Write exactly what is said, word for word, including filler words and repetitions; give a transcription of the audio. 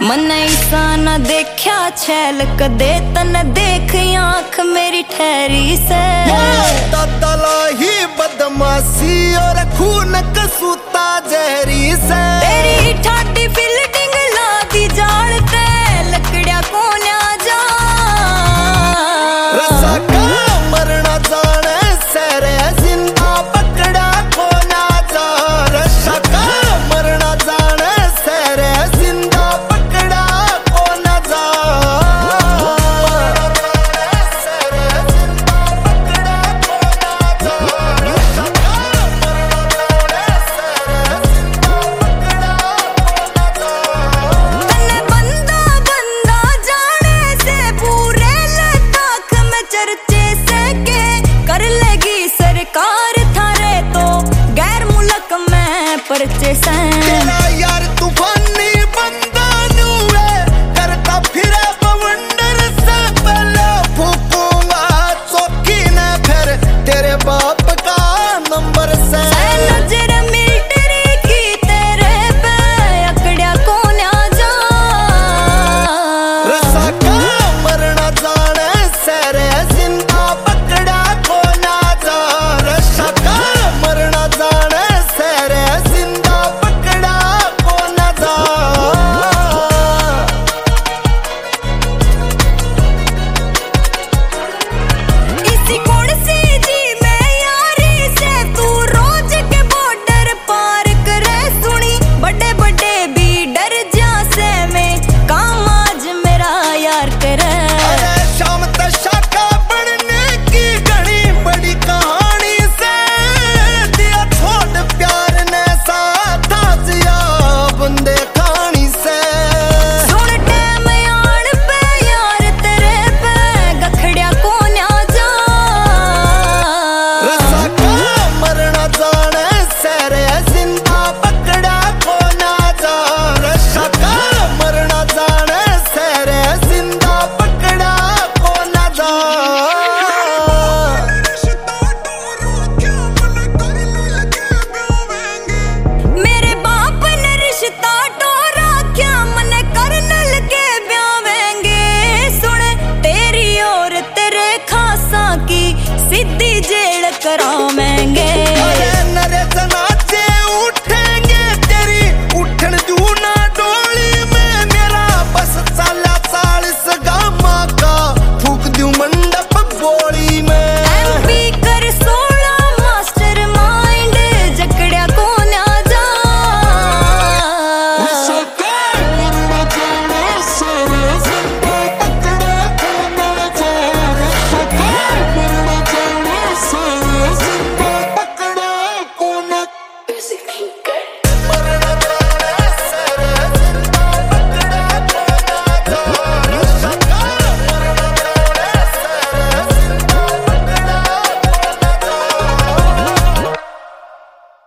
मन ऐसा न देखा छैल कदे तन देख आंख मेरी ठहरी से तला ही बदमाशी और खून कसूता जहरी से तेरी ठाटी फील्डिंग ला दी जाल ते लकड़िया कोन्या जा रसा का मरना जाने सरे जिंदा पकड़ा कोना जा रसा का मरना जाने सरे जिंदा पकड़ा कोना जा तन्ने बंदा बंदा जाने से पूरे लद्दाख में चर्चे से के कर लेगी सरकार थारे तो गैर मुल्क में परचे से तेरा